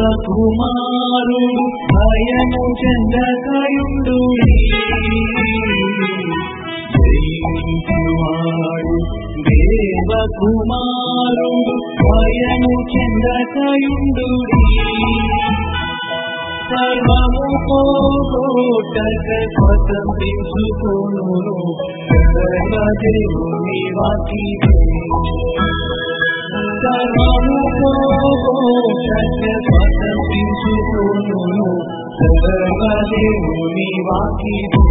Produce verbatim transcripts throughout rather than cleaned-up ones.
దేవకుమారుడు భయము చెందకయుండు జయించువాడు దేవకుమారుడు భయము చెందకయుండు సర్వము పోగొట్టక స్వతంత్రించుకొను సర్వదేవుని వాక్యము సర్వము పోగొట్టక స్వతంత్రించుకొను సర్వదేవుని వాక్యము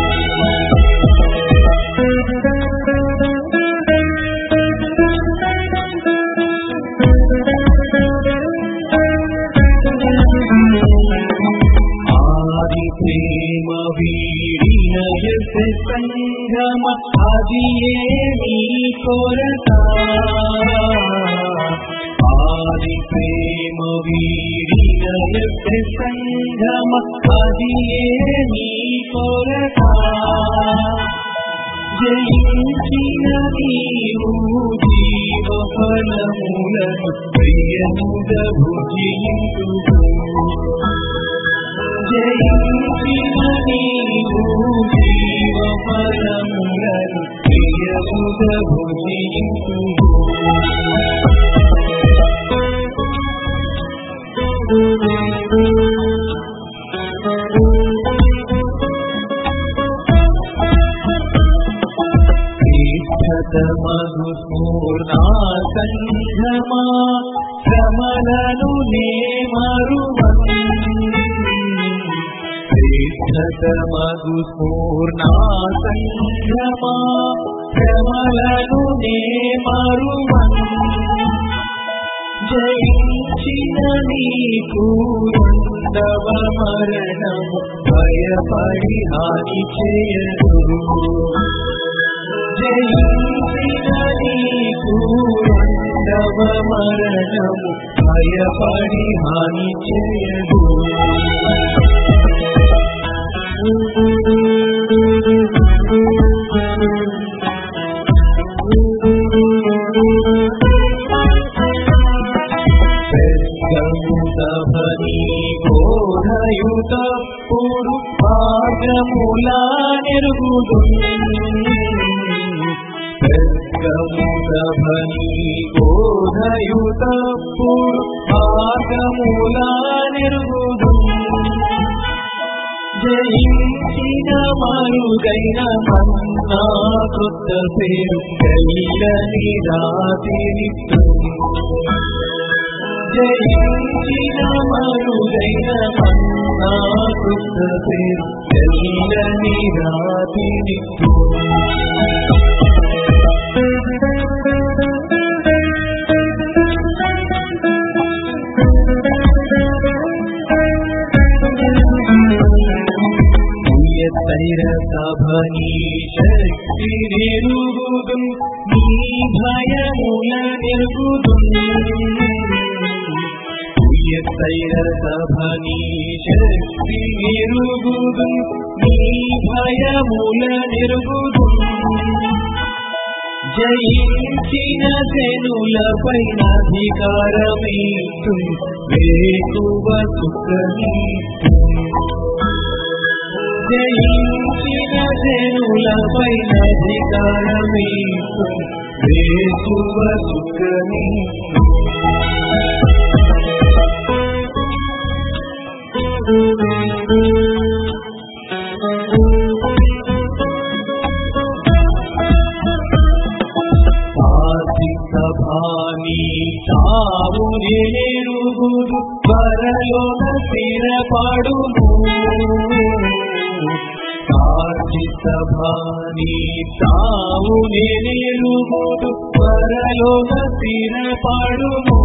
ప్రేమ వీడిన సంగమ అది ఏమి కొరత ఆది ప్రేమ వీడిన సంగమ అది ఏమి కొరత జయించిన నీవు జీవ ఫలములను ప్రియముగ భుజింతు జయించిన నీవు జీవ ఫలములను ప్రియముగ భుజింతు మధు పూర్ణా సంఘమా శ్రమలను నే మరువను మధు పూర్ణా సంఘమా శ్రమలను నే మరువను జయించిన నీకు ఉండవ మరణము భయపడి హాని చేయదు జయించిన నీకు ఉండవ మరణము భయపడి హాని చేయదు పెద్దముదవని బోధయుతప్పుడు భాగములా నెరుగుదు పెద్దముదవని బోధయుతప్పుడు భాగములా నెరుగుదు జయించిన మరుగైన మన్నా కృత పేరు జైలని రాతినిస్తు జయించిన మరుగైన మన్నా కృత పేరు జైలని రాతినిస్తు సభని శక్తి నిరుగుదు నీ భయముల నిరుగుదు సభని శక్తి నిరుగుదు నీ భయముల నిరుగుదు జయించిన జనుల పైన అధికారమేస్తు వేకువ సుఖనీస్తు జయించిన జనుల పైన అధికారమేస్తు వేకువ సుఖనీస్తు సభాని తావు నెరుగుదు పరలోన స్థిరపడును సాక్షి సభాని తావు నెరుగుదు పరలోన స్థిరపడును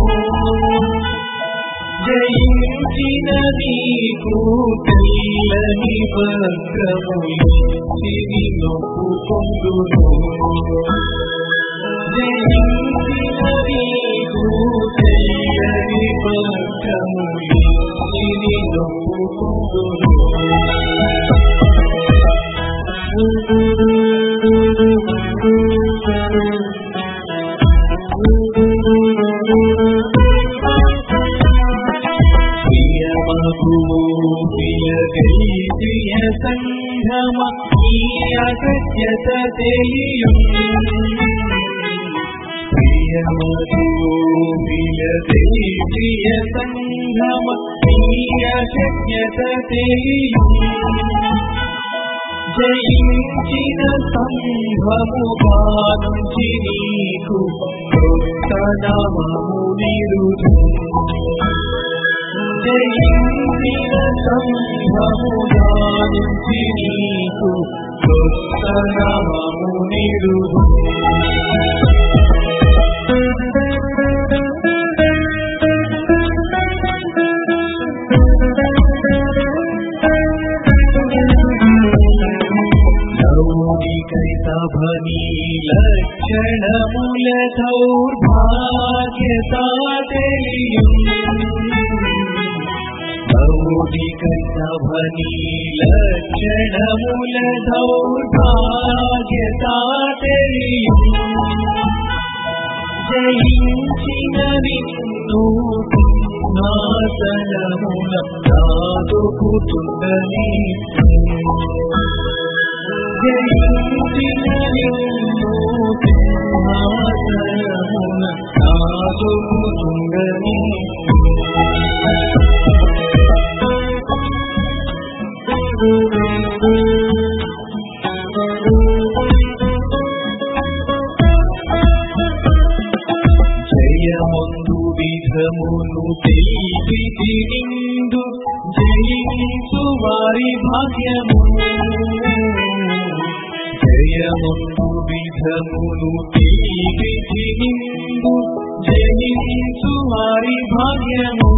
జయించిన నీకు తెల్లని వస్త్రములిచ్చి నొప్పుకొందును జయించిన నీకు తెల్లని వస్త్రములిచ్చి నొప్పుకొందును సంఘమ ఈ అగత్యత తెలియం ప్రియమధువిలదే ప్రియ సంఘమ ఈ అగత్యత తెలియం జయించిన సంఘము గానుంచి నీకు క్రొత్త నామము నిరుదు జయించిన సంఘము గానుంచి నీకు క్రొత్త నామము నిరుదు సభని లక్షణముల దౌర్భాగ్యత తెలియం సౌడిక సభని లక్షణముల దౌర్భాగ్యత తెలియం జయించిన నిన్ను సింహాసనముల దాదుకుతున్నని జయించిన నిన్ను సింహాసనమున దాదుకుతున్నని జయమందు విధమును తెలిపి నిందు జయించు వారి భాగ్యము జయమందు విధమును తెలిపి నిందు జయించు వారి భాగ్యము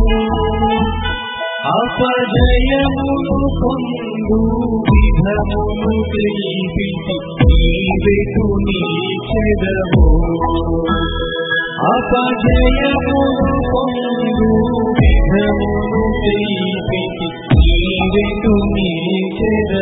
అపజయమును పొందు విధమును తెలిపి నీవెటు నీచెదము అపజయమును పొందు విధమును తెలిపి నీవెటు నీచెదము